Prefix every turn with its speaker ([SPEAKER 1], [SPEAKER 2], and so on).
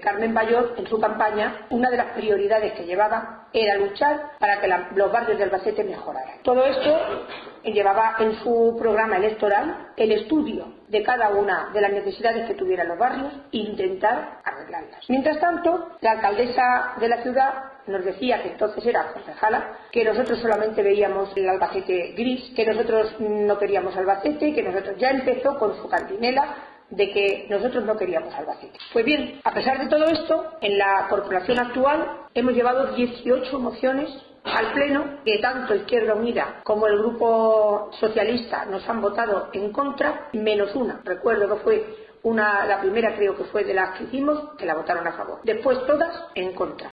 [SPEAKER 1] Carmen Bayot, en su campaña, una de las prioridades que llevaba era luchar para que los barrios de Albacete mejoraran. Todo esto llevaba en su programa electoral el estudio de cada una de las necesidades que tuvieran los barrios e intentar arreglarlas. Mientras tanto, la alcaldesa de la ciudad nos decía, que entonces era concejala, que nosotros solamente veíamos el Albacete gris, que nosotros no queríamos Albacete, que nosotros ya empezó con su cantinela de que nosotros no queríamos Albacete. Pues bien, a pesar de todo esto, en la corporación actual hemos llevado 18 mociones al Pleno, que tanto Izquierda Unida como el Grupo Socialista nos han votado en contra, menos una. Recuerdo que fue la primera, creo que fue de las que hicimos, que la votaron a favor. Después todas en contra.